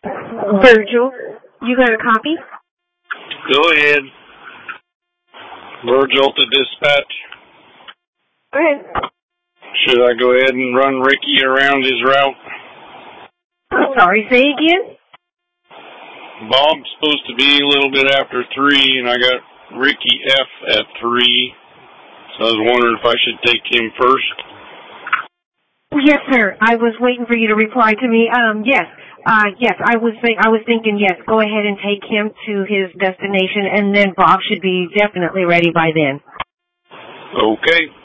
Virgil, you got a copy? Go ahead. Virgil to dispatch. Go ahead. Should I go ahead and run Ricky around his route? I'm sorry, say again? Bob's supposed to be a little bit after 3, and I got Ricky F at 3. So I was wondering if I should take him first. Yes, sir. I was waiting for you to reply to me. Yes. Yes, I was thinking, yes, go ahead and take him to his destination, and then Bob should be definitely ready by then. Okay.